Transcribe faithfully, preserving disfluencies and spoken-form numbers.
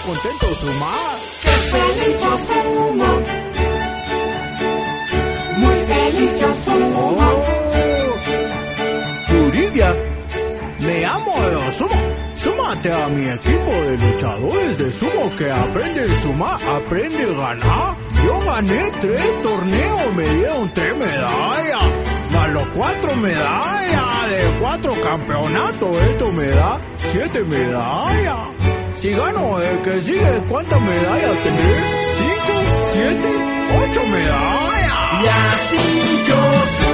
contento sumar. ¡Qué feliz yo sumo! Muy feliz yo sumo. Oh, Yuridia, me amo de sumo. Súmate a mi equipo de luchadores de sumo que aprende a sumar, aprende a ganar. Yo gané tres torneos, me dieron tres medallas. Más los cuatro medallas de cuatro campeonatos, esto me da siete medallas. Si gano el que sigue, ¿cuántas medallas tendré? ¿Cinco? ¿Siete? ¿Ocho medallas? Y así yo sumo.